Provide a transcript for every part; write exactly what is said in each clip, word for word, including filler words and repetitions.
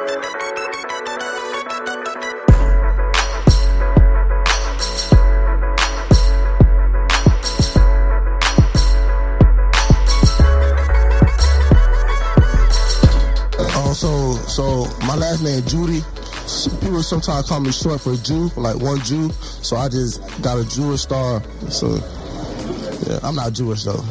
So, so my last name Judy. People sometimes call me short for Jew, like one Jew. So I just got a Jewish star. So, yeah, I'm not Jewish though.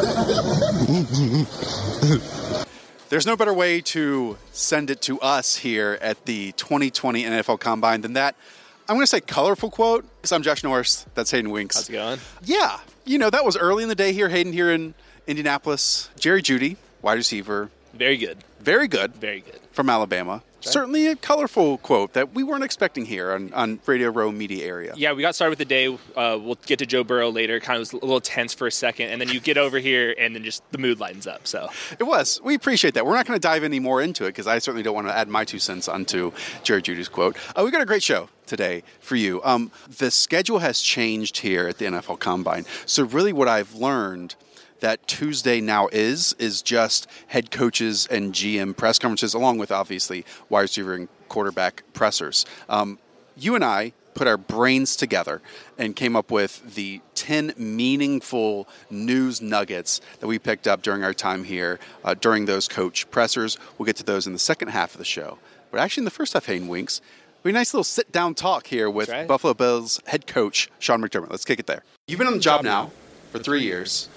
There's no better way to send it to us here at the twenty twenty N F L Combine than that. I'm going to say colorful quote, because I'm Josh Norris. That's Hayden Winks. How's it going? Yeah. You know, that was early in the day here, Hayden, here in Indianapolis. Jerry Jeudy, wide receiver. Very good. Very good. Very good. From Alabama. Okay. Certainly a colorful quote that we weren't expecting here on, on Radio Row Media Area. Yeah, we got started with the day. Uh, we'll get to Joe Burrow later. Kind of was a little tense for a second, and then you get over here, and then just the mood lightens up. So it was. We appreciate that. We're not going to dive any more into it because I certainly don't want to add my two cents onto Jerry Jeudy's quote. Uh, we've got a great show today for you. Um, the schedule has changed here at the N F L Combine. So really what I've learned that Tuesday now is, is just head coaches and G M press conferences, along with, obviously, wide receiver and quarterback pressers. Um, you and I put our brains together and came up with the ten meaningful news nuggets that we picked up during our time here, uh, during those coach pressers. We'll get to those in the second half of the show. But actually, in the first half, Hayden Winks, we have a nice little sit-down talk here with right. Buffalo Bills head coach Sean McDermott. Let's kick it there. You've been on the job now for three years.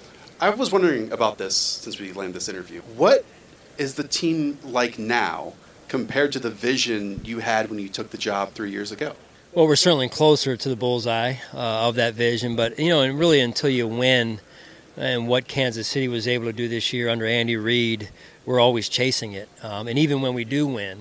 I was wondering about this since we landed this interview. What is the team like now compared to the vision you had when you took the job three years ago? Well, we're certainly closer to the bullseye uh, of that vision, but, you know, and really until you win, and what Kansas City was able to do this year under Andy Reid, we're always chasing it. Um, and even when we do win,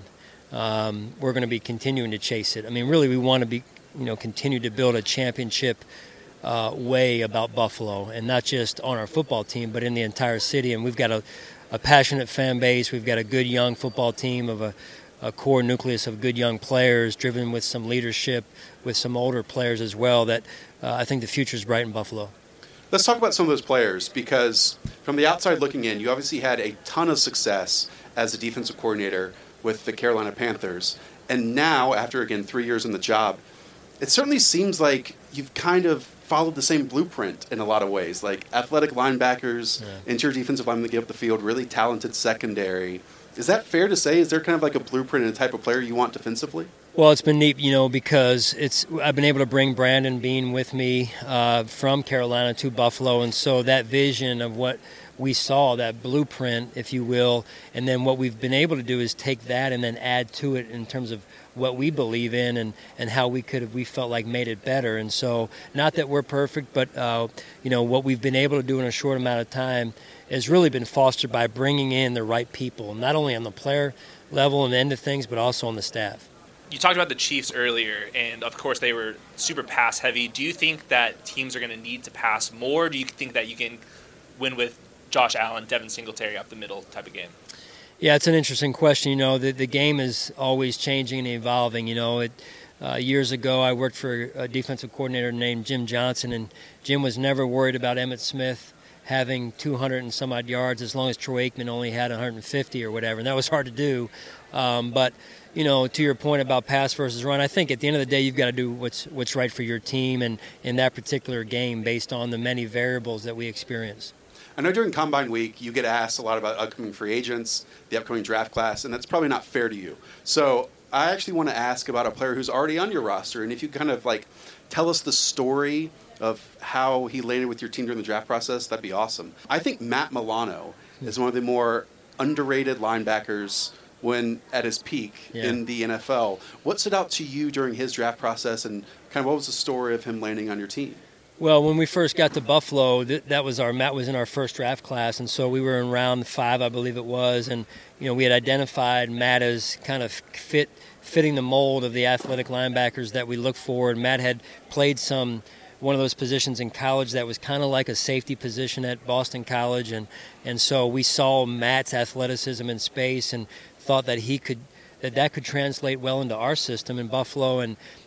um, we're going to be continuing to chase it. I mean, really, we want to be, you know, continue to build a championship Uh, way about Buffalo, and not just on our football team, but in the entire city. And we've got a, a passionate fan base. We've got a good young football team of a, a core nucleus of good young players, driven with some leadership, with some older players as well, that uh, I think the future is bright in Buffalo. Let's talk about some of those players, because from the outside looking in, you obviously had a ton of success as a defensive coordinator with the Carolina Panthers. And now, after, again, three years in the job, it certainly seems like you've kind of followed the same blueprint in a lot of ways, like athletic linebackers, yeah. interior defensive linemen that get up the field, really talented secondary. Is that fair to say? Is there kind of like a blueprint and a type of player you want defensively? Well, it's been neat, you know, because it's I've been able to bring Brandon Beane with me uh, from Carolina to Buffalo, and so that vision of what we saw, that blueprint, if you will, and then what we've been able to do is take that and then add to it in terms of what we believe in and, and how we could have, we felt like made it better. And so, not that we're perfect, but, uh, you know, what we've been able to do in a short amount of time has really been fostered by bringing in the right people, not only on the player level and end of things, but also on the staff. You talked about the Chiefs earlier, and of course they were super pass heavy. Do you think that teams are going to need to pass more? Or do you think that you can win with Josh Allen, Devin Singletary up the middle type of game? Yeah, it's an interesting question. You know, the, the game is always changing and evolving. You know, it, uh, years ago I worked for a defensive coordinator named Jim Johnson, and Jim was never worried about Emmitt Smith having two hundred and some odd yards as long as Troy Aikman only had one hundred fifty or whatever, and that was hard to do. Um, but, you know, to your point about pass versus run, I think at the end of the day you've got to do what's what's right for your team and in that particular game based on the many variables that we experience. I know during Combine Week you get asked a lot about upcoming free agents, the upcoming draft class, and that's probably not fair to you. So I actually want to ask about a player who's already on your roster, and if you kind of like tell us the story of how he landed with your team during the draft process, that'd be awesome. I think Matt Milano is one of the more underrated linebackers when at his peak yeah. in the N F L. What stood out to you during his draft process, and kind of what was the story of him landing on your team? Well, when we first got to Buffalo, th- that was our Matt was in our first draft class, and so we were in round five, I believe it was, and you know we had identified Matt as kind of fit fitting the mold of the athletic linebackers that we look for. And Matt had played some one of those positions in college that was kind of like a safety position at Boston College, and and so we saw Matt's athleticism in space and thought that he could that that could translate well into our system in Buffalo, and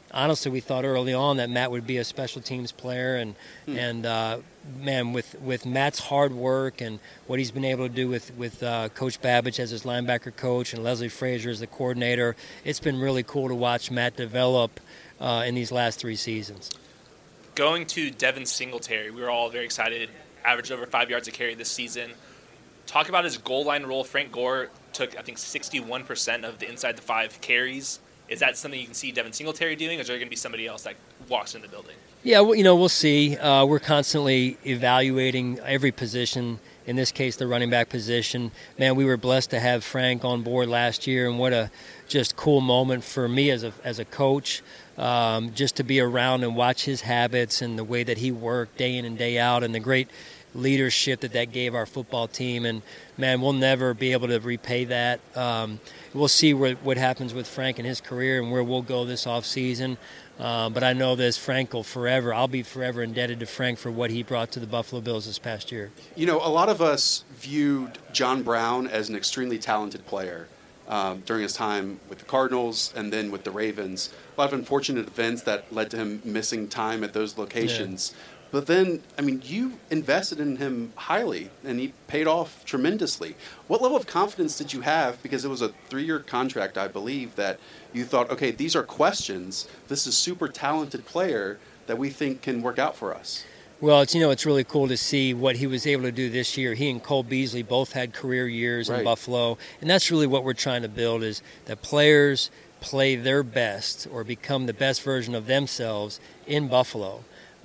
honestly, we thought early on that Matt would be a special teams player, and hmm. and uh, man, with with Matt's hard work and what he's been able to do with with uh, Coach Babbage as his linebacker coach and Leslie Frazier as the coordinator, it's been really cool to watch Matt develop uh, in these last three seasons. Going to Devin Singletary, we were all very excited. Averaged over five yards a carry this season. Talk about his goal line role. Frank Gore took, I think, sixty-one percent of the inside the five carries. Is that something you can see Devin Singletary doing, or is there going to be somebody else that walks in the building? Yeah, well, you know, we'll see. Uh, we're constantly evaluating every position, in this case the running back position. Man, we were blessed to have Frank on board last year, and what a just cool moment for me as a as a coach, um, just to be around and watch his habits and the way that he worked day in and day out, and the great leadership that that gave our football team. And man, we'll never be able to repay that. Um, we'll see where, what happens with Frank and his career and where we'll go this off season. Uh, but I know this, Frank will forever, I'll be forever indebted to Frank for what he brought to the Buffalo Bills this past year. You know, a lot of us viewed John Brown as an extremely talented player um, during his time with the Cardinals and then with the Ravens. A lot of unfortunate events that led to him missing time at those locations. Yeah. But then, I mean, you invested in him highly, and he paid off tremendously. What level of confidence did you have? Because it was a three-year contract, I believe, that you thought, okay, these are questions. This is a super talented player that we think can work out for us. Well, it's, you know, it's really cool to see what he was able to do this year. He and Cole Beasley both had career years right. in Buffalo, and that's really what we're trying to build, is that players play their best or become the best version of themselves in Buffalo.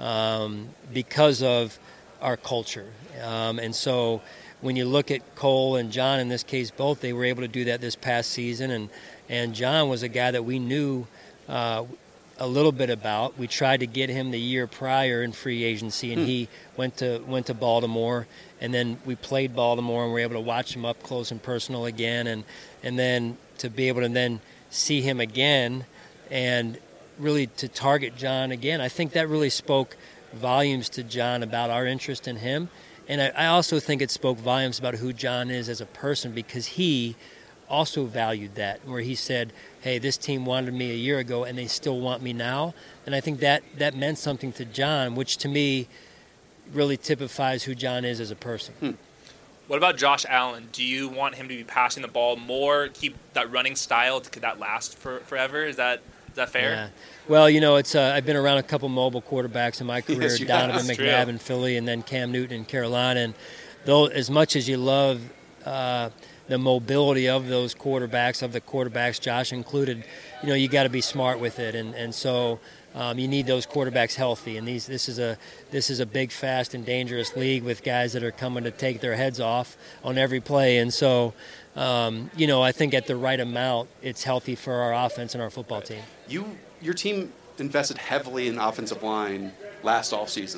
Um, because of our culture. Um, and so when you look at Cole and John, in this case, both, they were able to do that this past season. And, and John was a guy that we knew uh, a little bit about. We tried to get him the year prior in free agency, and hmm. he went to went to Baltimore. And then we played Baltimore, and we were able to watch him up close and personal again. And, and then to be able to then see him again and really to target John again, I think that really spoke volumes to John about our interest in him. And I, I also think it spoke volumes about who John is as a person, because he also valued that, where he said, hey, this team wanted me a year ago and they still want me now. And I think that, that meant something to John, which to me really typifies who John is as a person. Hmm. What about Josh Allen? Do you want him to be passing the ball more, keep that running style? Could that last for, forever? Is that Is that fair? Yeah. Well, you know, it's uh, I've been around a couple mobile quarterbacks in my career, yes, Donovan McNabb in Philly, and then Cam Newton in Carolina. And though, as much as you love uh, the mobility of those quarterbacks, of the quarterbacks, Josh included, you know, you got to be smart with it. And and so um, you need those quarterbacks healthy. And these this is a this is a big, fast, and dangerous league with guys that are coming to take their heads off on every play. And so. Um, you know, I think at the right amount, it's healthy for our offense and our football team. You, your team invested heavily in offensive line last offseason.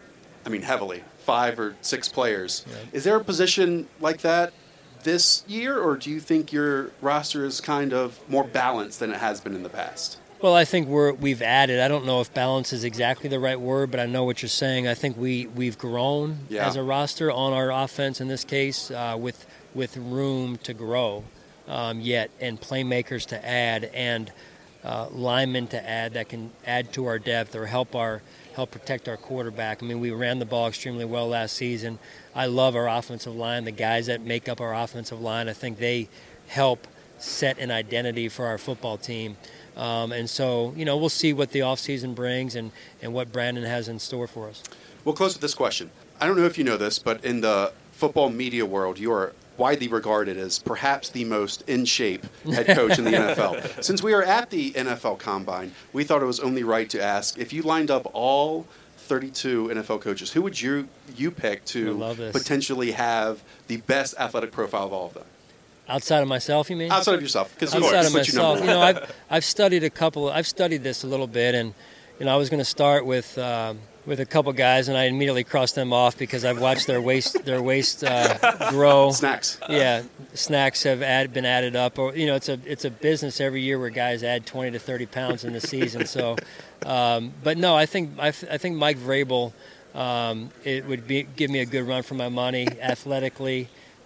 I mean, heavily. Five or six players. Yeah. Is there a position like that this year, or do you think your roster is kind of more balanced than it has been in the past? Well, I think we're, we've added. I don't know if balance is exactly the right word, but I know what you're saying. I think we, we've grown yeah. as a roster on our offense in this case uh, with – with room to grow um, yet, and playmakers to add, and uh, linemen to add that can add to our depth or help our help protect our quarterback. I mean, we ran the ball extremely well last season. I love our offensive line, the guys that make up our offensive line. I think they help set an identity for our football team. Um, and so, you know, we'll see what the offseason brings and, and what Brandon has in store for us. We'll close with this question. I don't know if you know this, but in the football media world, you are widely regarded as perhaps the most in shape head coach in the N F L. Since we are at the N F L Combine, we thought it was only right to ask, if you lined up all thirty-two N F L coaches, who would you you pick to potentially have the best athletic profile of all of them? Outside of myself, you mean? Outside of yourself, because of outside course, of myself, you, you know, I've I've studied a couple. I've studied this a little bit, and you know, I was going to start with. Um, with a couple guys, and I immediately crossed them off because I've watched their waist their waist uh, grow. Snacks. Yeah, snacks have add, been added up. Or you know, it's a it's a business every year where guys add twenty to thirty pounds in the season. So, um, but no, I think I, I think Mike Vrabel, um, it would be give me a good run for my money athletically.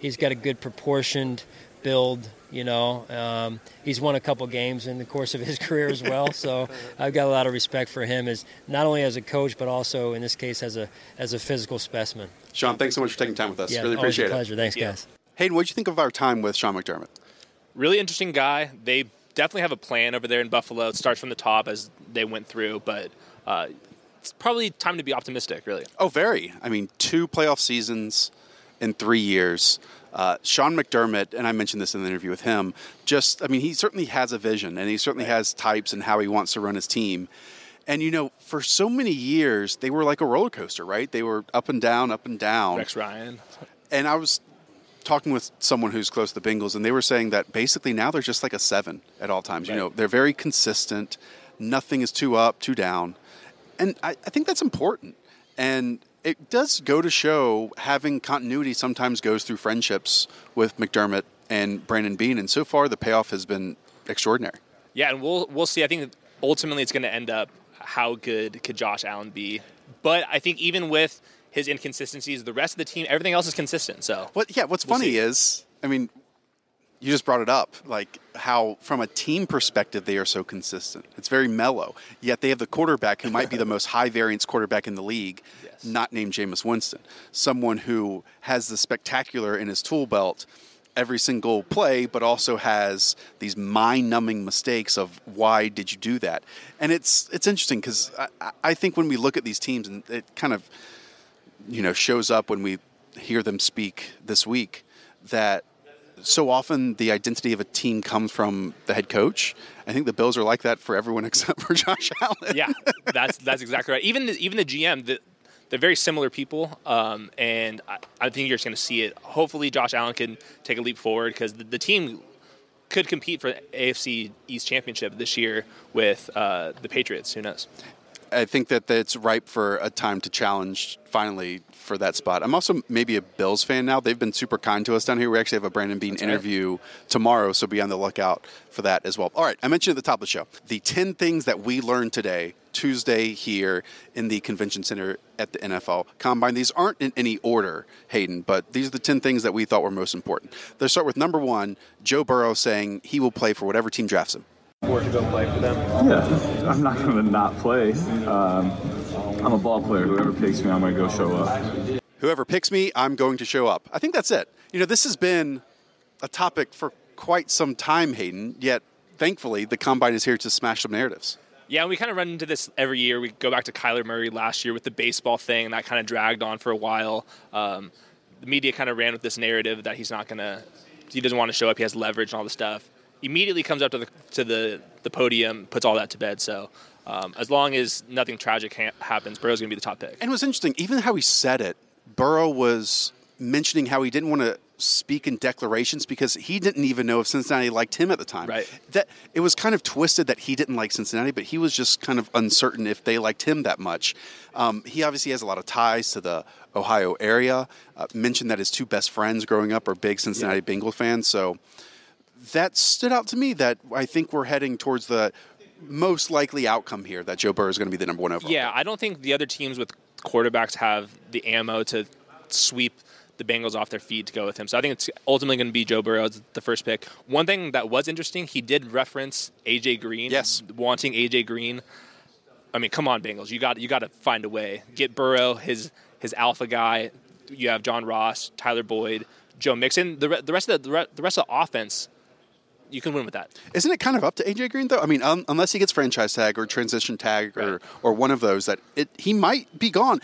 he's got a good proportioned build. You know, um, he's won a couple games in the course of his career as well. So I've got a lot of respect for him as not only as a coach, but also in this case as a as a physical specimen. Sean, thanks so much for taking time with us. Yeah, really appreciate always a pleasure. it. Thanks, Yeah. guys. Hayden, what did you think of our time with Sean McDermott? Really interesting guy. They definitely have a plan over there in Buffalo. It starts from the top as they went through, but uh, it's probably time to be optimistic, really. Oh, very. I mean, two playoff seasons in three years. Uh, Sean McDermott, and I mentioned this in the interview with him, just, I mean, he certainly has a vision, and he certainly has types and how he wants to run his team. And, you know, for so many years, they were like a roller coaster, right? They were up and down, up and down. Rex Ryan. And I was talking with someone who's close to the Bengals, and they were saying that basically now they're just like a seven at all times. Right. You know, they're very consistent. Nothing is too up, too down. And I, I think that's important. And it does go to show having continuity sometimes goes through friendships with McDermott and Brandon Beane. And so far, the payoff has been extraordinary. Yeah, and we'll we'll see. I think ultimately it's going to end up how good could Josh Allen be. But I think even with his inconsistencies, the rest of the team, everything else is consistent. So, What? Yeah, what's We'll funny see. is, I mean, you just brought it up, like how from a team perspective they are so consistent. It's very mellow. Yet they have the quarterback who might be the most high variance quarterback in the league, Yes. not named Jameis Winston. Someone who has the spectacular in his tool belt every single play, but also has these mind-numbing mistakes of why did you do that? And it's it's interesting because I, I think when we look at these teams, and it kind of you know shows up when we hear them speak this week, that so often the identity of a team comes from the head coach. I think the Bills are like that for everyone except for Josh Allen. yeah, that's that's exactly right. Even the, even the G M, the, they're very similar people, um, and I, I think you're just going to see it. Hopefully, Josh Allen can take a leap forward because the, the team could compete for the A F C East Championship this year with uh, the Patriots. Who knows? I think that it's ripe for a time to challenge finally for that spot. I'm also maybe a Bills fan now. They've been super kind to us down here. We actually have a Brandon Beane That's right. interview tomorrow, so be on the lookout for that as well. All right, I mentioned at the top of the show, the ten things that we learned today, Tuesday here in the Convention Center at the N F L Combine. These aren't in any order, Hayden, but these are the ten things that we thought were most important. Let's start with number one, Joe Burrow saying he will play for whatever team drafts him. Or to go play for them? Yeah, I'm not going to not play. Um, I'm a ball player. Whoever picks me, I'm going to go show up. Whoever picks me, I'm going to show up. I think that's it. You know, this has been a topic for quite some time, Hayden, yet thankfully the Combine is here to smash some narratives. Yeah, we kind of run into this every year. We go back to Kyler Murray last year with the baseball thing, and that kind of dragged on for a while. Um, the media kind of ran with this narrative that he's not going to, he doesn't want to show up, he has leverage and all this stuff. Immediately comes up to the to the, the podium, puts all that to bed. So um, as long as nothing tragic ha- happens, Burrow's going to be the top pick. And it was interesting, even how he said it, Burrow was mentioning how he didn't want to speak in declarations because he didn't even know if Cincinnati liked him at the time. Right. That it was kind of twisted that he didn't like Cincinnati, but he was just kind of uncertain if they liked him that much. Um, he obviously has a lot of ties to the Ohio area. Uh, mentioned that his two best friends growing up are big Cincinnati yeah. Bengals fans. So that stood out to me that I think we're heading towards the most likely outcome here, that Joe Burrow is going to be the number one overall. Yeah, I don't think the other teams with quarterbacks have the ammo to sweep the Bengals off their feet to go with him. So I think it's ultimately going to be Joe Burrow as the first pick. One thing that was interesting, he did reference A J Green. Yes. Wanting A J Green. I mean, come on, Bengals. You got you got to find a way. Get Burrow, his his alpha guy. You have John Ross, Tyler Boyd, Joe Mixon. The, re- the rest of the, re- the rest of the offense, you can win with that. Isn't it kind of up to A J Green, though? I mean, um, unless he gets franchise tag or transition tag or, right. or one of those, that it, he might be gone.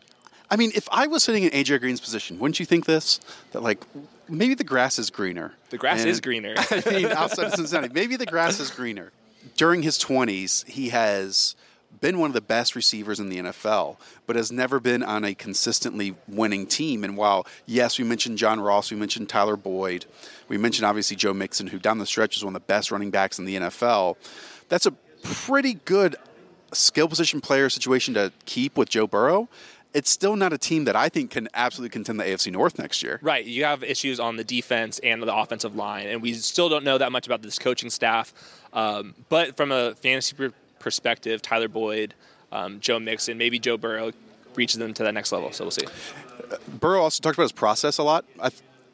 I mean, if I was sitting in A J Green's position, wouldn't you think this? That, like, maybe the grass is greener. The grass and, is greener. I mean, outside of Cincinnati, maybe the grass is greener. During his twenties, he has been one of the best receivers in the N F L, but has never been on a consistently winning team. And while, yes, we mentioned John Ross, we mentioned Tyler Boyd, we mentioned obviously Joe Mixon, who down the stretch is one of the best running backs in the N F L, that's a pretty good skill position player situation to keep with Joe Burrow. It's still not a team that I think can absolutely contend the A F C North next year. Right. You have issues on the defense and the offensive line, and we still don't know that much about this coaching staff. Um, but from a fantasy per- perspective, Tyler Boyd, um, Joe Mixon, maybe Joe Burrow reaches them to that next level. So we'll see. Uh, Burrow also talked about his process a lot. I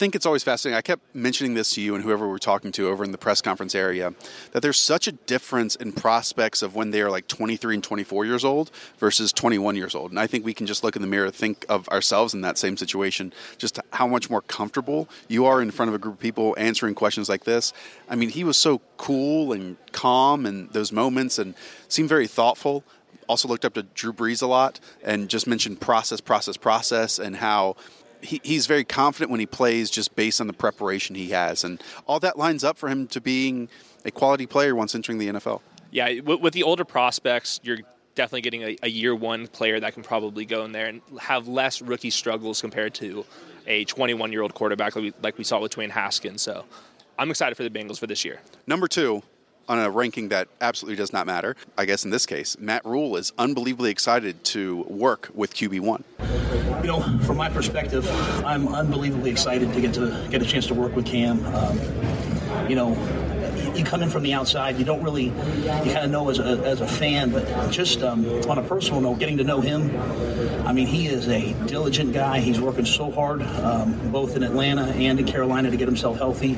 think it's always fascinating. I kept mentioning this to you and whoever we're talking to over in the press conference area, that there's such a difference in prospects of when they are like twenty-three and twenty-four years old versus twenty-one years old. And I think we can just look in the mirror, think of ourselves in that same situation, just how much more comfortable you are in front of a group of people answering questions like this. I mean, he was so cool and calm in those moments and seemed very thoughtful. Also looked up to Drew Brees a lot and just mentioned process, process, process, and how he, he's very confident when he plays just based on the preparation he has. And all that lines up for him to being a quality player once entering the N F L. Yeah, with, with the older prospects, you're definitely getting a, a year one player that can probably go in there and have less rookie struggles compared to a twenty-one-year-old quarterback like we, like we saw with Dwayne Haskins. So I'm excited for the Bengals for this year. Number two, on a ranking that absolutely does not matter, I guess in this case, Matt Rule is unbelievably excited to work with Q B one. You know, from my perspective, I'm unbelievably excited to get to get a chance to work with Cam. Um, you know, you come in from the outside, you don't really, you kind of know as a, as a fan, but just um, on a personal note, getting to know him, I mean, he is a diligent guy. He's working so hard, um, both in Atlanta and in Carolina, to get himself healthy.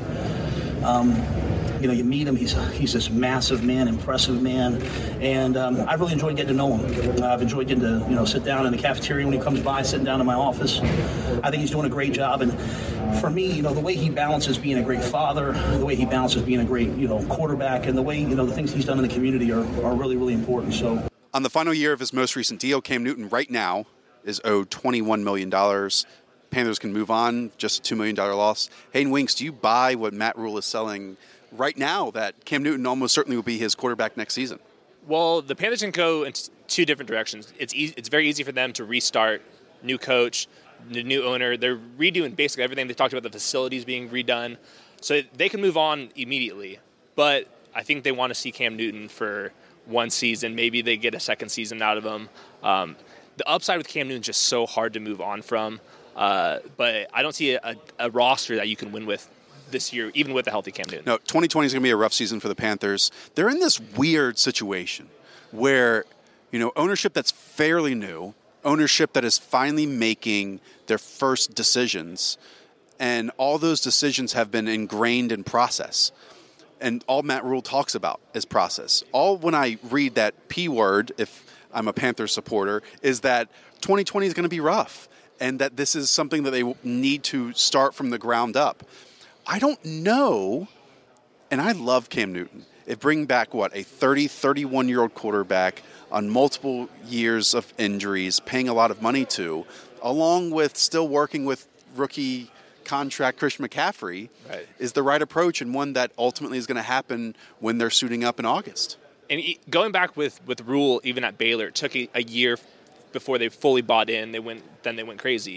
Um, You know, you meet him, he's he's this massive man, impressive man, and um, I've really enjoyed getting to know him. Uh, I've enjoyed getting to, you know, sit down in the cafeteria when he comes by, sitting down in my office. I think he's doing a great job, and for me, you know, the way he balances being a great father, the way he balances being a great, you know, quarterback, and the way, you know, the things he's done in the community are, are really, really important. So, on the final year of his most recent deal, Cam Newton right now is owed twenty-one million dollars. Panthers can move on, just a two million dollars loss. Hayden Winks, do you buy what Matt Rule is selling right now, that Cam Newton almost certainly will be his quarterback next season? Well, the Panthers can go in two different directions. It's easy, it's very easy for them to restart, new coach, the new owner. They're redoing basically everything. They talked about the facilities being redone. So they can move on immediately. But I think they want to see Cam Newton for one season. Maybe they get a second season out of him. Um, the upside with Cam Newton is just so hard to move on from. Uh, but I don't see a, a roster that you can win with this year, even with a healthy Cam Newton. No, twenty twenty is going to be a rough season for the Panthers. They're in this weird situation where, you know, ownership that's fairly new, ownership that is finally making their first decisions, and all those decisions have been ingrained in process. And all Matt Rule talks about is process. All when I read that P word, if I'm a Panthers supporter, is that twenty twenty is going to be rough, and that this is something that they need to start from the ground up. I don't know, and I love Cam Newton. If bring back, what, a thirty, thirty-one-year-old quarterback on multiple years of injuries, paying a lot of money to, along with still working with rookie contract Christian McCaffrey, right, is the right approach, and one that ultimately is going to happen when they're suiting up in August. And going back with, with Rule, even at Baylor, it took a, a year before they fully bought in. They went, then they went crazy.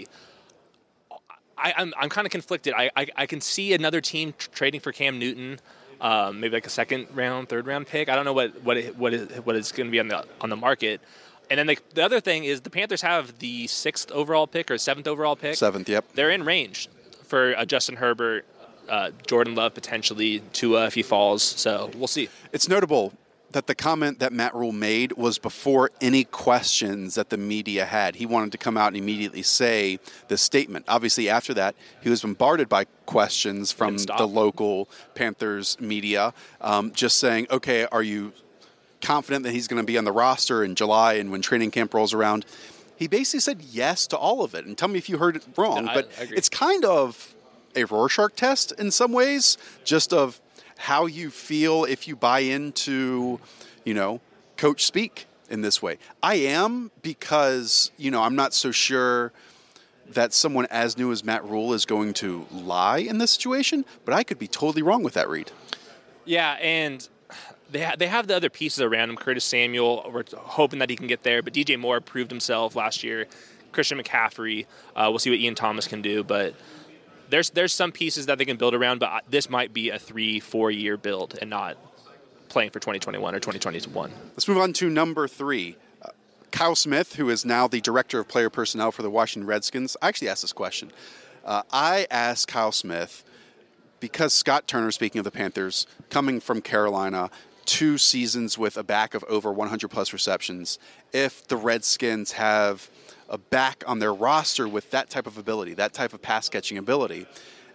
I, I'm I'm kind of conflicted. I, I I can see another team tr- trading for Cam Newton, um, maybe like a second round, third round pick. I don't know what what it, what is what is going to be on the on the market. And then the, the other thing is the Panthers have the sixth overall pick or seventh overall pick. Seventh, yep. They're in range for uh, Justin Herbert, uh, Jordan Love potentially, Tua if he falls. So we'll see. It's notable that the comment that Matt Rule made was before any questions that the media had. He wanted to come out and immediately say this statement. Obviously, after that, he was bombarded by questions from the local Panthers media, um, just saying, okay, are you confident that he's going to be on the roster in July and when training camp rolls around? He basically said yes to all of it. And tell me if you heard it wrong, no, but I, I agree. It's kind of a Rorschach test in some ways, just of how you feel if you buy into, you know, coach speak in this way. I am, because, you know, I'm not so sure that someone as new as Matt Rule is going to lie in this situation, but I could be totally wrong with that read. Yeah, and they ha- they have the other pieces around him. Curtis Samuel, we're hoping that he can get there, but D J Moore proved himself last year. Christian McCaffrey, uh, we'll see what Ian Thomas can do, but There's there's some pieces that they can build around, but this might be a three, four-year build and not playing for twenty twenty-one or twenty twenty-one. Let's move on to number three. Uh, Kyle Smith, who is now the Director of Player Personnel for the Washington Redskins. I actually asked this question. Uh, I asked Kyle Smith, because Scott Turner, speaking of the Panthers, coming from Carolina, two seasons with a back of over one hundred plus receptions, if the Redskins have a back on their roster with that type of ability, that type of pass-catching ability.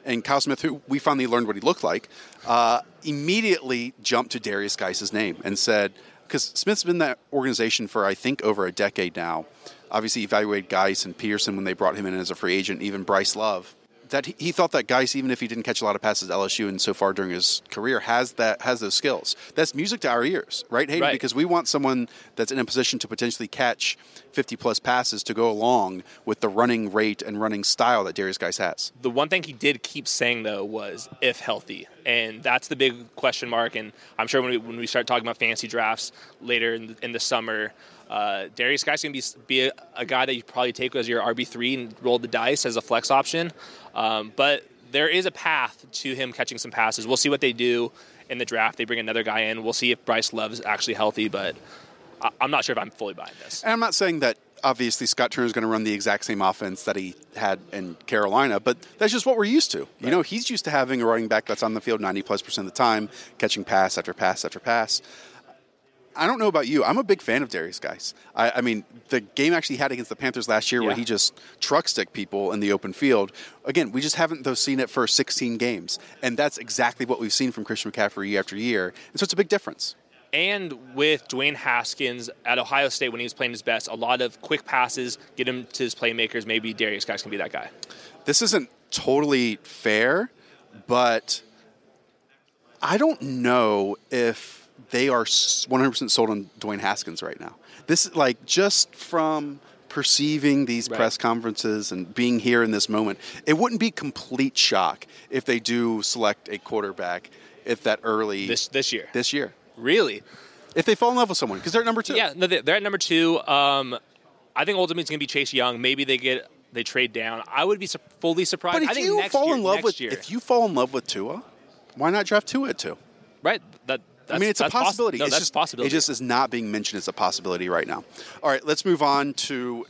and Kyle Smith, who we finally learned what he looked like, uh, immediately jumped to Darius Geis's name and said, because Smith's been in that organization for, I think, over a decade now. Obviously, evaluated Geis and Peterson when they brought him in as a free agent, even Bryce Love. That he, he thought that Geis, even if he didn't catch a lot of passes at L S U and so far during his career, has that has those skills. That's music to our ears, right, Hayden? Right. Because we want someone that's in a position to potentially catch fifty-plus passes to go along with the running rate and running style that Darius Geis has. The one thing he did keep saying, though, was if healthy. And that's the big question mark. And I'm sure when we, when we start talking about fantasy drafts later in the, in the summer, uh, Darius Geis is going to be, be a, a guy that you probably take as your R B three and roll the dice as a flex option. Um, but there is a path to him catching some passes. We'll see what they do in the draft. They bring another guy in. We'll see if Bryce Love is actually healthy. But I, I'm not sure if I'm fully buying this. And I'm not saying that obviously Scott Turner is going to run the exact same offense that he had in Carolina, but that's just what we're used to. Right. You know, he's used to having a running back that's on the field ninety plus percent of the time, catching pass after pass after pass. I don't know about you. I'm a big fan of Darius Geis. I, I mean, the game actually had against the Panthers last year yeah. where he just truck stick people in the open field. Again, we just haven't though seen it for sixteen games, and that's exactly what we've seen from Christian McCaffrey year after year, and so it's a big difference. And with Dwayne Haskins at Ohio State when he was playing his best, a lot of quick passes, get him to his playmakers. Maybe Darius Geis can be that guy. This isn't totally fair, but I don't know if they are one hundred percent sold on Dwayne Haskins right now. This is like just from perceiving these right. press conferences and being here in this moment, it wouldn't be complete shock if they do select a quarterback if that early this this year. This year. Really? If they fall in love with someone, because they're at number two. Yeah, no, they're at number two. Um, I think ultimately it's going to be Chase Young. Maybe they get they trade down. I would be su- fully surprised. But if I think you next fall year, in love next with year. if you fall in love with Tua, why not draft Tua at two? Right. That. I mean, it's a possibility. Possi- no, it's that's just, possibility. It just is not being mentioned as a possibility right now. All right, let's move on to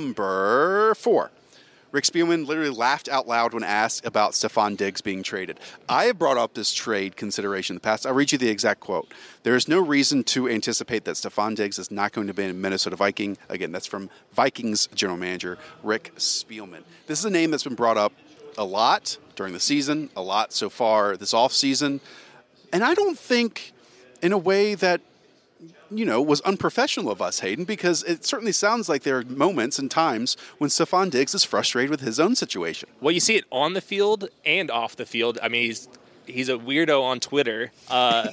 number four. Rick Spielman literally laughed out loud when asked about Stephon Diggs being traded. I have brought up this trade consideration in the past. I'll read you the exact quote. There is no reason to anticipate that Stephon Diggs is not going to be a Minnesota Viking. Again, that's from Vikings general manager Rick Spielman. This is a name that's been brought up a lot during the season, a lot so far this offseason. And I don't think in a way that, you know, was unprofessional of us, Hayden, because it certainly sounds like there are moments and times when Stephon Diggs is frustrated with his own situation. Well, you see it on the field and off the field. I mean, he's he's a weirdo on Twitter. Uh,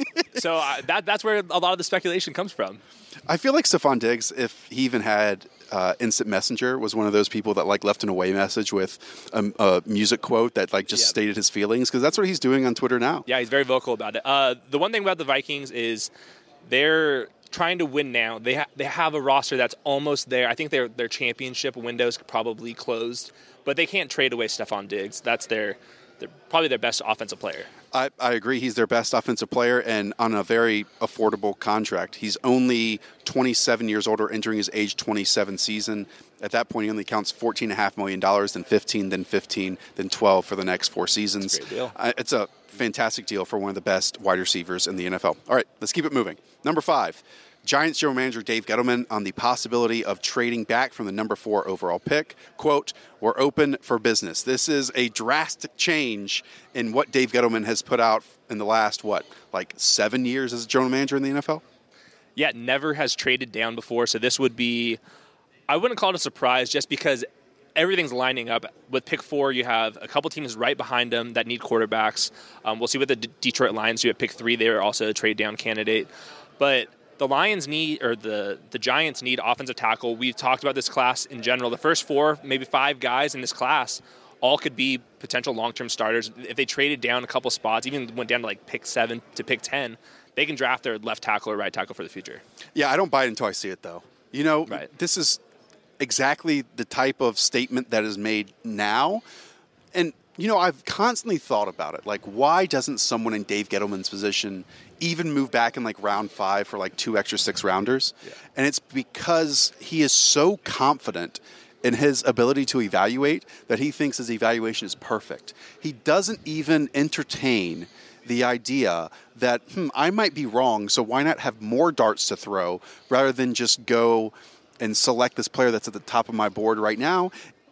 so I, that that's where a lot of the speculation comes from. I feel like Stephon Diggs, if he even had uh, Instant Messenger, was one of those people that like left an away message with a, a music quote that like just yeah. stated his feelings, because that's what he's doing on Twitter now. Yeah, he's very vocal about it. Uh, the one thing about the Vikings is they're trying to win now. They ha- they have a roster that's almost there. I think their their championship window's probably closed, but they can't trade away Stephon Diggs. That's their they're probably their best offensive player. I, I agree. He's their best offensive player and on a very affordable contract. He's only twenty-seven years old or entering his age twenty-seven season. At that point, he only counts fourteen point five million dollars, then fifteen, then fifteen, then twelve for the next four seasons. That's a great deal. Uh, it's a fantastic deal for one of the best wide receivers in the N F L. All right, let's keep it moving. Number five. Giants general manager Dave Gettleman on the possibility of trading back from the number four overall pick. Quote, "We're open for business." This is a drastic change in what Dave Gettleman has put out in the last, what, like seven years as a general manager in the N F L? Yeah, never has traded down before, so this would be, I wouldn't call it a surprise just because everything's lining up. With pick four, you have a couple teams right behind them that need quarterbacks. Um, we'll see what the D- Detroit Lions do at pick three. They are also a trade down candidate. But the Lions need, or the, the Giants need offensive tackle. We've talked about this class in general. The first four, maybe five guys in this class, all could be potential long-term starters. If they traded down a couple spots, even went down to like pick seven to pick ten, they can draft their left tackle or right tackle for the future. Yeah, I don't buy it until I see it, though. You know, right. This is exactly the type of statement that is made now. And, you know, I've constantly thought about it. Like, why doesn't someone in Dave Gettleman's position even move back in like round five for like two extra six rounders? Yeah. And it's because he is so confident in his ability to evaluate that he thinks his evaluation is perfect. He doesn't even entertain the idea that, hmm, I might be wrong, so why not have more darts to throw rather than just go and select this player that's at the top of my board right now.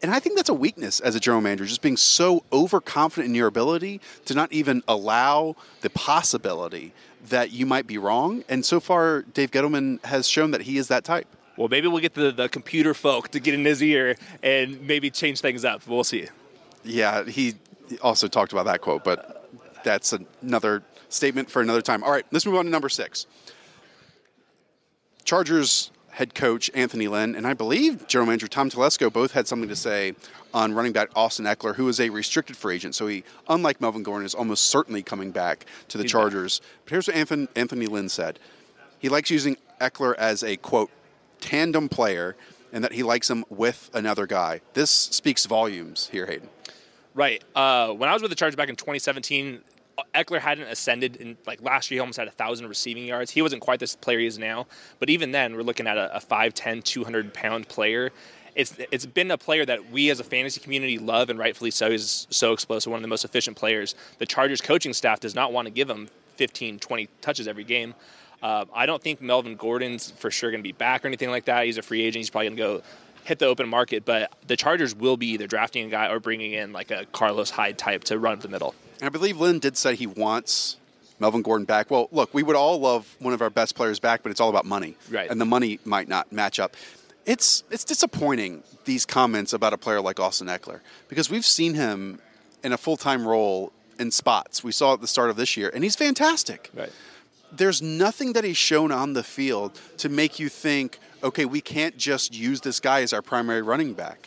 And I think that's a weakness as a general manager, just being so overconfident in your ability to not even allow the possibility that you might be wrong. And so far, Dave Gettleman has shown that he is that type. Well, maybe we'll get the, the computer folk to get in his ear and maybe change things up. We'll see. Yeah, he also talked about that quote, but that's another statement for another time. All right, let's move on to number six. Chargers head coach Anthony Lynn, and I believe general manager Tom Telesco both had something to say on running back Austin Eckler, who is a restricted free agent. So he, unlike Melvin Gordon, is almost certainly coming back to the He's Chargers. Back. But here's what Anthony, Anthony Lynn said. He likes using Eckler as a, quote, tandem player, and that he likes him with another guy. This speaks volumes here, Hayden. Right. Uh, when I was with the Chargers back in twenty seventeen, Eckler hadn't ascended. In like last year, he almost had one thousand receiving yards. He wasn't quite this player he is now. But even then, we're looking at a, a five ten, two hundred pound player. It's It's been a player that we as a fantasy community love, and rightfully so. He's so explosive, one of the most efficient players. The Chargers coaching staff does not want to give him fifteen, twenty touches every game. Uh, I don't think Melvin Gordon's for sure going to be back or anything like that. He's a free agent. He's probably going to go hit the open market. But the Chargers will be either drafting a guy or bringing in like a Carlos Hyde type to run up the middle. And I believe Lynn did say he wants Melvin Gordon back. Well, look, we would all love one of our best players back, but it's all about money. Right. And the money might not match up. It's it's disappointing, these comments about a player like Austin Eckler, because we've seen him in a full-time role in spots. We saw at the start of this year, and he's fantastic. Right. There's nothing that he's shown on the field to make you think, okay, we can't just use this guy as our primary running back.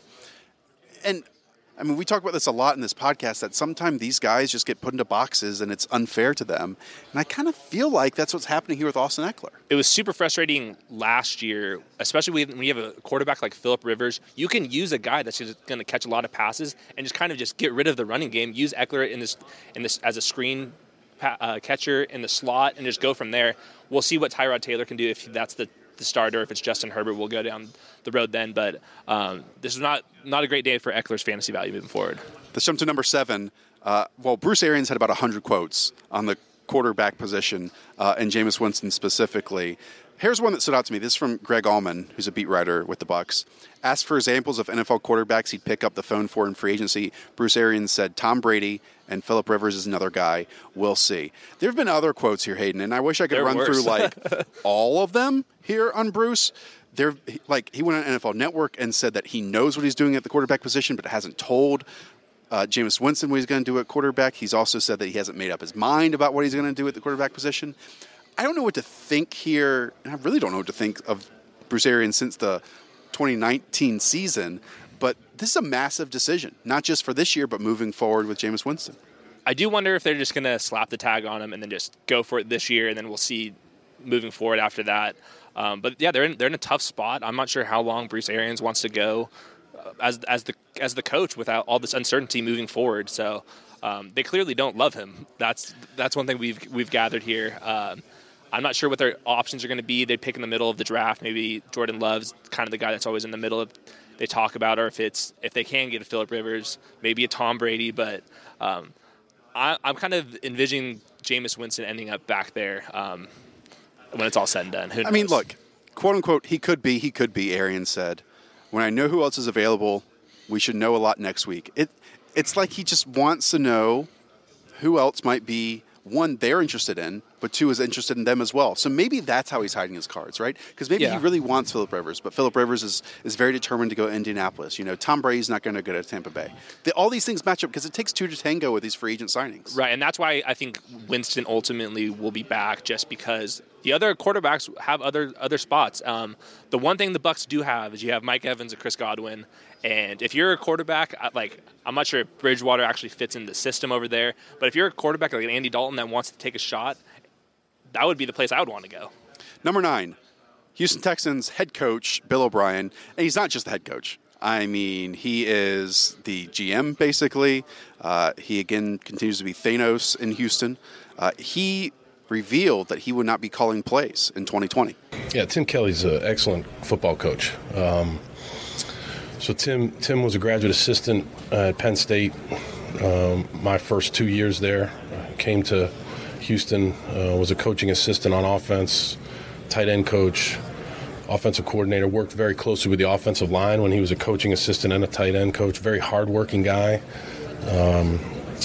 And I mean, we talk about this a lot in this podcast, that sometimes these guys just get put into boxes and it's unfair to them. And I kind of feel like that's what's happening here with Austin Eckler. It was super frustrating last year, especially when you have a quarterback like Phillip Rivers. You can use a guy that's just going to catch a lot of passes and just kind of just get rid of the running game. Use Eckler in this in this as a screen uh, catcher in the slot and just go from there. We'll see what Tyrod Taylor can do if that's the the starter. If it's Justin Herbert, we'll go down the road then. But um, this is not not a great day for Eckler's fantasy value moving forward. Let's jump to number seven. Uh, well, Bruce Arians had about one hundred quotes on the quarterback position uh, and Jameis Winston specifically. Here's one that stood out to me. This is from Greg Allman, who's a beat writer with the Bucs. Asked for examples of N F L quarterbacks he'd pick up the phone for in free agency. Bruce Arians said Tom Brady and Phillip Rivers is another guy. We'll see. There have been other quotes here, Hayden, and I wish I could They're run worse. through like all of them here on Bruce. There, like he went on N F L Network and said that he knows what he's doing at the quarterback position, but hasn't told uh, Jameis Winston what he's going to do at quarterback. He's also said that he hasn't made up his mind about what he's going to do at the quarterback position. I don't know what to think here, and I really don't know what to think of Bruce Arians since the twenty nineteen season, but this is a massive decision, not just for this year, but moving forward with Jameis Winston. I do wonder if they're just going to slap the tag on him and then just go for it this year, and then we'll see moving forward after that. Um, but yeah, they're in, they're in a tough spot. I'm not sure how long Bruce Arians wants to go uh, as as the as the coach without all this uncertainty moving forward. So um, they clearly don't love him. That's that's one thing we've we've gathered here. Um, I'm not sure what their options are going to be. They pick in the middle of the draft. Maybe Jordan Love's kind of the guy that's always in the middle of they talk about, or if it's if they can get a Phillip Rivers, maybe a Tom Brady. But um, I, I'm kind of envisioning Jameis Winston ending up back there um, when it's all said and done. Who knows? I mean, look, quote unquote, he could be, he could be. Arians said, "When I know who else is available, we should know a lot next week." It it's like he just wants to know who else might be. One, they're interested in, but two, is interested in them as well. So maybe that's how he's hiding his cards, right? Because maybe yeah. he really wants Phillip Rivers, but Phillip Rivers is, is very determined to go to Indianapolis. You know, Tom Brady's not going to go to Tampa Bay. The, all these things match up because it takes two to tango with these free agent signings. Right, and that's why I think Winston ultimately will be back, just because the other quarterbacks have other other spots. Um, the one thing the Bucs do have is you have Mike Evans and Chris Godwin, and if you're a quarterback, like I'm not sure if Bridgewater actually fits in the system over there, but if you're a quarterback like an Andy Dalton that wants to take a shot, that would be the place I would want to go. Number nine, Houston Texans head coach Bill O'Brien, and he's not just the head coach. I mean, he is the G M, basically. Uh, he, again, continues to be Thanos in Houston. Uh, he revealed that he would not be calling plays in twenty twenty. Yeah, Tim Kelly's an excellent football coach. Um, so Tim Tim was a graduate assistant at Penn State. Um, my first two years there, came to Houston, uh, was a coaching assistant on offense, tight end coach, offensive coordinator, worked very closely with the offensive line when he was a coaching assistant and a tight end coach. Very hardworking guy. Um,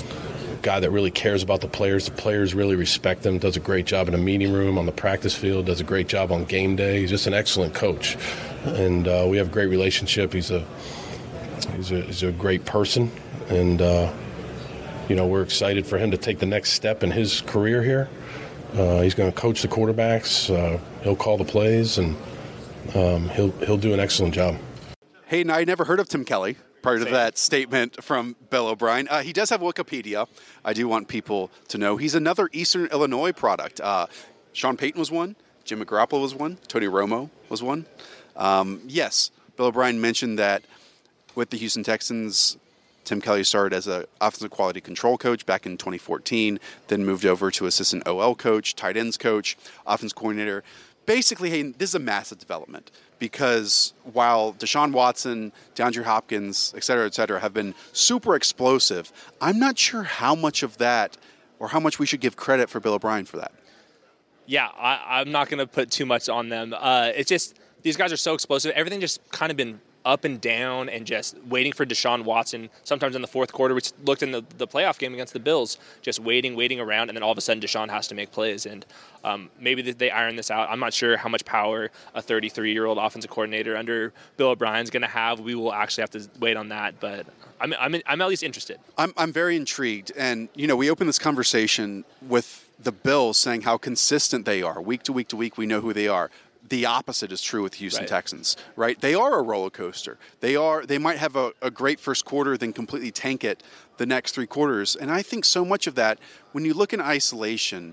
guy that really cares about the players. The players really respect him, does a great job in the meeting room, on the practice field, does a great job on game day. He's just an excellent coach. And uh, we have a great relationship. He's a he's a, he's a great person. And, uh, you know, we're excited for him to take the next step in his career here. Uh, he's going to coach the quarterbacks. Uh, he'll call the plays, and um, he'll he'll do an excellent job. Hayden, I never heard of Tim Kelly prior to Same. that statement from Bill O'Brien. Uh, he does have Wikipedia. I do want people to know he's another Eastern Illinois product. Uh, Sean Payton was one. Jim Garoppolo was one. Tony Romo was one. Um, yes, Bill O'Brien mentioned that with the Houston Texans, Tim Kelly started as an offensive quality control coach back in twenty fourteen, then moved over to assistant O L coach, tight ends coach, offense coordinator. Basically, hey, this is a massive development because while Deshaun Watson, DeAndre Hopkins, et cetera, et cetera, have been super explosive, I'm not sure how much of that or how much we should give credit for Bill O'Brien for that. Yeah, I, I'm not going to put too much on them. Uh, it's just these guys are so explosive. Everything just kind of been up and down and just waiting for Deshaun Watson. Sometimes in the fourth quarter, we looked in the, the playoff game against the Bills, just waiting, waiting around, and then all of a sudden Deshaun has to make plays. And um, maybe they iron this out. I'm not sure how much power a thirty-three-year-old offensive coordinator under Bill O'Brien's going to have. We will actually have to wait on that, but I'm I'm, I'm at least interested. I'm I'm very intrigued. And, you know, we opened this conversation with the Bills saying how consistent they are. Week to week to week, we know who they are. The opposite is true with Houston right. Texans, right? They are a roller coaster. They are. They might have a, a great first quarter, then completely tank it the next three quarters. And I think so much of that, when you look in isolation,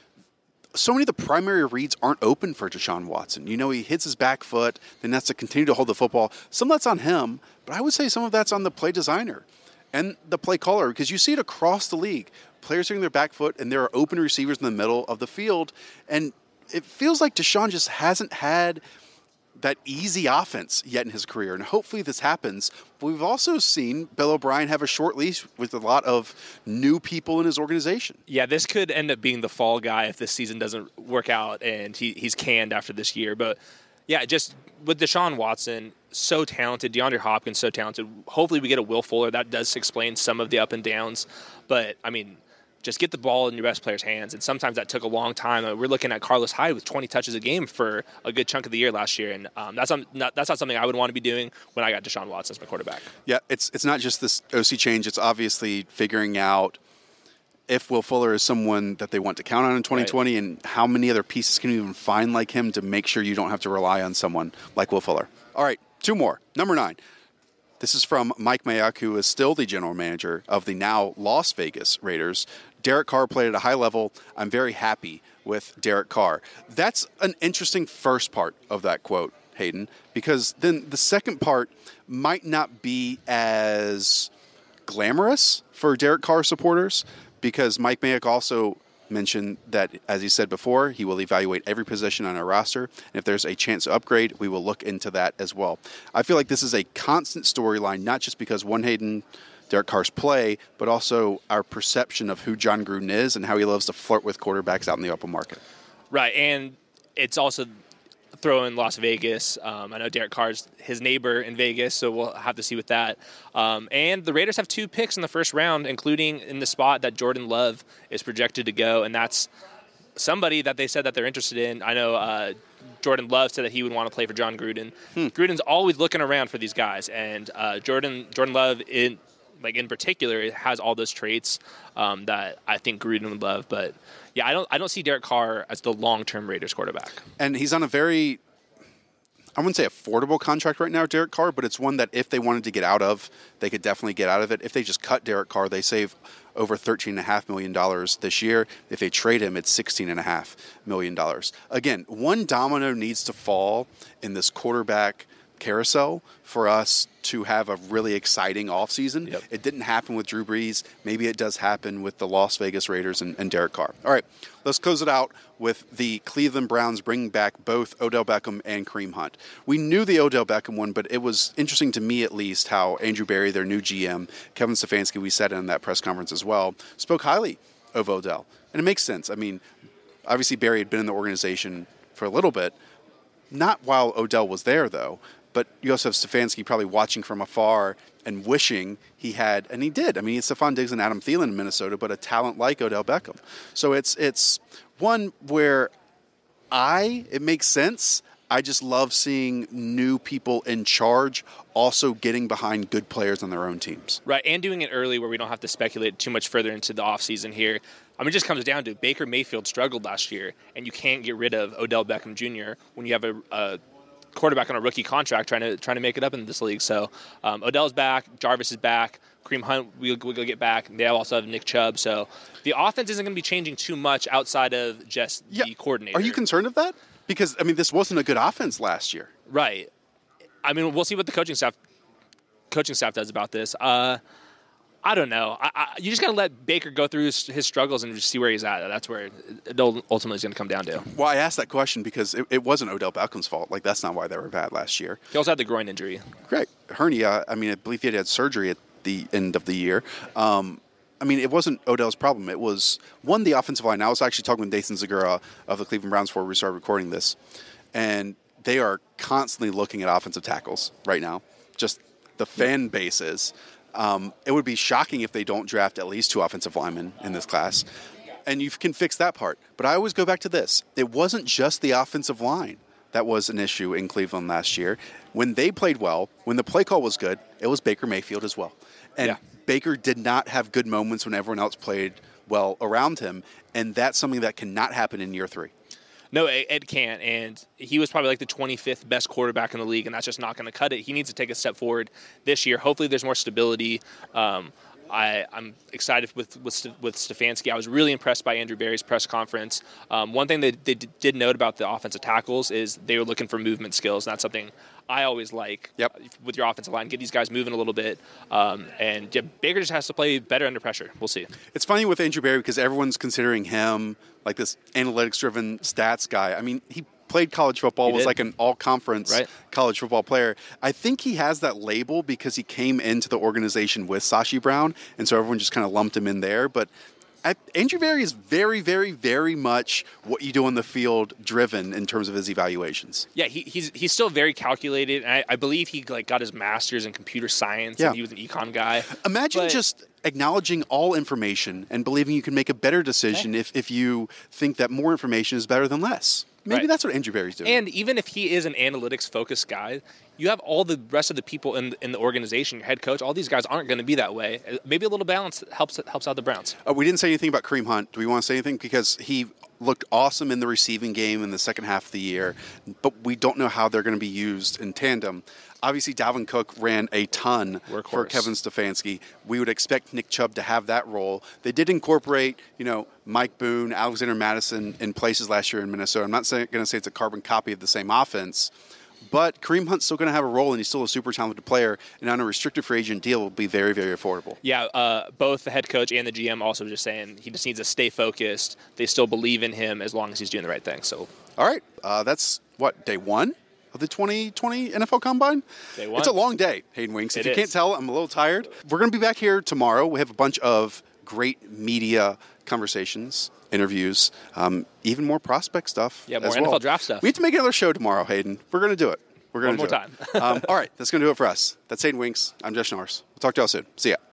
so many of the primary reads aren't open for Deshaun Watson. You know, he hits his back foot, then has to continue to hold the football. Some of that's on him, but I would say some of that's on the play designer and the play caller, because you see it across the league. Players hitting their back foot, and there are open receivers in the middle of the field, and it feels like Deshaun just hasn't had that easy offense yet in his career, and hopefully this happens. But we've also seen Bill O'Brien have a short leash with a lot of new people in his organization. Yeah, this could end up being the fall guy if this season doesn't work out and he, he's canned after this year. But, yeah, just with Deshaun Watson, so talented, DeAndre Hopkins, so talented. Hopefully we get a Will Fuller. That does explain some of the up and downs. But, I mean, just get the ball in your best player's hands. And sometimes that took a long time. We're looking at Carlos Hyde with twenty touches a game for a good chunk of the year last year. And um, that's, not, that's not something I would want to be doing when I got Deshaun Watson as my quarterback. Yeah, it's it's not just this O C change. It's obviously figuring out if Will Fuller is someone that they want to count on in twenty twenty, right, and how many other pieces can you even find like him to make sure you don't have to rely on someone like Will Fuller. All right, two more. Number nine. This is from Mike Mayock, who is still the general manager of the now Las Vegas Raiders. Derek Carr played at a high level. I'm very happy with Derek Carr. That's an interesting first part of that quote, Hayden, because then the second part might not be as glamorous for Derek Carr supporters, because Mike Mayock also mentioned that, as he said before, he will evaluate every position on our roster, and if there's a chance to upgrade, we will look into that as well. I feel like this is a constant storyline, not just because one Hayden, Derek Carr's play, but also our perception of who John Gruden is and how he loves to flirt with quarterbacks out in the open market. Right, and it's also throw in Las Vegas. Um, I know Derek Carr's his neighbor in Vegas, so we'll have to see with that. Um, and the Raiders have two picks in the first round, including in the spot that Jordan Love is projected to go, and that's somebody that they said that they're interested in. I know uh, Jordan Love said that he would want to play for John Gruden. Hmm. Gruden's always looking around for these guys, and uh, Jordan Jordan Love in like in particular has all those traits um, that I think Gruden would love, but. Yeah, I don't I don't see Derek Carr as the long-term Raiders quarterback. And he's on a very, I wouldn't say affordable contract right now, Derek Carr, but it's one that if they wanted to get out of, they could definitely get out of it. If they just cut Derek Carr, they save over thirteen point five million dollars this year. If they trade him, it's sixteen point five million dollars. Again, one domino needs to fall in this quarterback carousel for us to have a really exciting offseason. Yep. It didn't happen with Drew Brees. Maybe it does happen with the Las Vegas Raiders and, and Derek Carr. All right, let's close it out with the Cleveland Browns bringing back both Odell Beckham and Kareem Hunt. We knew the Odell Beckham one, but it was interesting to me at least how Andrew Berry, their new G M, Kevin Stefanski, we said in that press conference as well, spoke highly of Odell. And it makes sense. I mean, obviously Berry had been in the organization for a little bit, not while Odell was there, though, but you also have Stefanski probably watching from afar and wishing he had, and he did. I mean, it's Stephon Diggs and Adam Thielen in Minnesota, but a talent like Odell Beckham. So it's it's one where I, it makes sense. I just love seeing new people in charge also getting behind good players on their own teams. Right, and doing it early where we don't have to speculate too much further into the offseason here. I mean, it just comes down to Baker Mayfield struggled last year, and you can't get rid of Odell Beckham Junior when you have a, a quarterback on a rookie contract trying to trying to make it up in this league. So um, Odell's back, Jarvis is back, Kareem Hunt we'll, we'll get back. They also have Nick Chubb. So the offense isn't going to be changing too much outside of just yeah. the coordinator. Are you concerned of that? Because, I mean, this wasn't a good offense last year. Right. I mean, we'll see what the coaching staff coaching staff does about this. Uh, I don't know. I, I, you just got to let Baker go through his, his struggles and just see where he's at. That's where it, it ultimately is going to come down to. Well, I asked that question because it, it wasn't Odell Beckham's fault. Like, that's not why they were bad last year. He also had the groin injury. Great. Hernia, I mean, I believe he had had surgery at the end of the year. Um, I mean, it wasn't Odell's problem. It was, one, the offensive line. I was actually talking with Nathan Zagura of the Cleveland Browns before we started recording this, and they are constantly looking at offensive tackles right now. Just the fan base is. Um, it would be shocking if they don't draft at least two offensive linemen in this class, and you can fix that part. But I always go back to this. It wasn't just the offensive line that was an issue in Cleveland last year. When they played well, when the play call was good, it was Baker Mayfield as well. And yeah. Baker did not have good moments when everyone else played well around him, and that's something that cannot happen in year three. No, it, it can't, and he was probably like the twenty-fifth best quarterback in the league, and that's just not going to cut it. He needs to take a step forward this year. Hopefully there's more stability. Um, I, I'm excited with, with with Stefanski. I was really impressed by Andrew Berry's press conference. Um, one thing that they did note about the offensive tackles is they were looking for movement skills, and that's something I always like yep. with your offensive line. Get these guys moving a little bit. Um, and yeah, Baker just has to play better under pressure. We'll see. It's funny with Andrew Berry because everyone's considering him like this analytics-driven stats guy. I mean, he played college football, he was did. like an all-conference right. college football player. I think he has that label because he came into the organization with Sashi Brown, and so everyone just kind of lumped him in there. But I, Andrew Berry is very, very, very much what you do on the field driven in terms of his evaluations. Yeah, he, he's he's still very calculated, and I, I believe he like got his master's in computer science, yeah. and he was an econ guy. Imagine but, just acknowledging all information and believing you can make a better decision okay. if, if you think that more information is better than less. Maybe right. that's what Andrew Berry's doing. And even if he is an analytics-focused guy, you have all the rest of the people in in the organization, your head coach, all these guys aren't going to be that way. Maybe a little balance helps helps out the Browns. Uh, we didn't say anything about Kareem Hunt. Do we want to say anything? Because he looked awesome in the receiving game in the second half of the year, but we don't know how they're going to be used in tandem. Obviously, Dalvin Cook ran a ton Workhorse. for Kevin Stefanski. We would expect Nick Chubb to have that role. They did incorporate, you know, Mike Boone, Alexander Madison in places last year in Minnesota. I'm not going to say it's a carbon copy of the same offense, but Kareem Hunt's still going to have a role, and he's still a super talented player, and on a restricted free agent deal will be very, very affordable. Yeah, uh, both the head coach and the G M also just saying he just needs to stay focused. They still believe in him as long as he's doing the right thing. So, all right, uh, that's, what, day one? Of the twenty twenty N F L Combine? Day one. It's a long day, Hayden Winks. If it you is. can't tell, I'm a little tired. We're going to be back here tomorrow. We have a bunch of great media conversations, interviews, um, even more prospect stuff. Yeah, more as N F L well. draft stuff. We have to make another show tomorrow, Hayden. We're going to do it. We're going One to more do time. it. um, all right, that's going to do it for us. That's Hayden Winks. I'm Josh Norris. We'll talk to y'all soon. See ya.